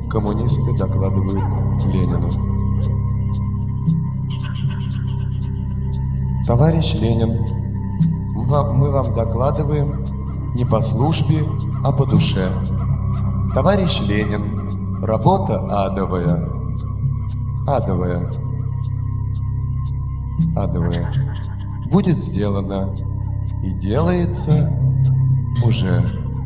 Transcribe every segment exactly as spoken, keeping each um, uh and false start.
Коммунисты докладывают Ленину. Товарищ Ленин, мы вам докладываем не по службе, а по душе. Товарищ Ленин, работа адовая. Адовая. Адовая. Будет сделано и делается уже.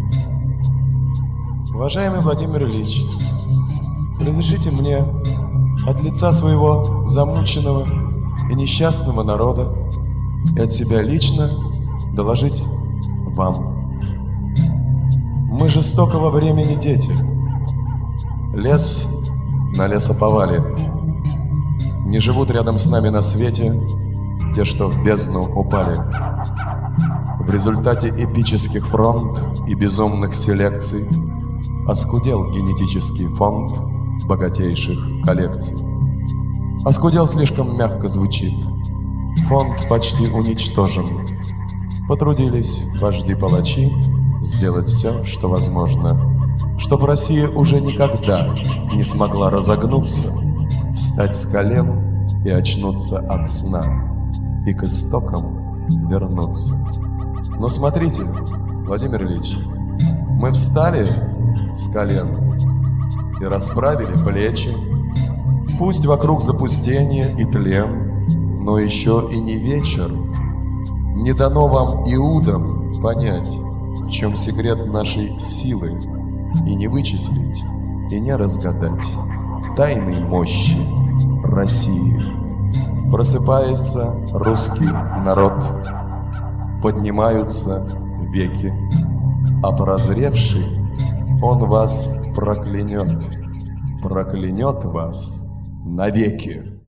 Уважаемый Владимир Ильич, разрешите мне от лица своего замученного и несчастного народа и от себя лично доложить вам. Мы жестокого времени дети. Лес на лесоповале. Не живут рядом с нами на свете те, что в бездну упали. В результате эпических фронт и безумных селекций оскудел генетический фонд богатейших коллекций. Оскудел слишком мягко звучит. Фонд почти уничтожен. Потрудились вожди-палачи сделать все, что возможно, чтоб Россия уже никогда не смогла разогнуться, встать с колен и очнуться от сна, и к истокам вернуться. Но смотрите, Владимир Ильич, мы встали с колен и расправили плечи. Пусть вокруг запустение и тлен, но еще и не вечер. Не дано вам, иудам, понять, в чем секрет нашей силы, и не вычислить, и не разгадать тайной мощи России. Просыпается русский народ, поднимаются веки, а прозревший он вас проклянет, проклянет вас навеки.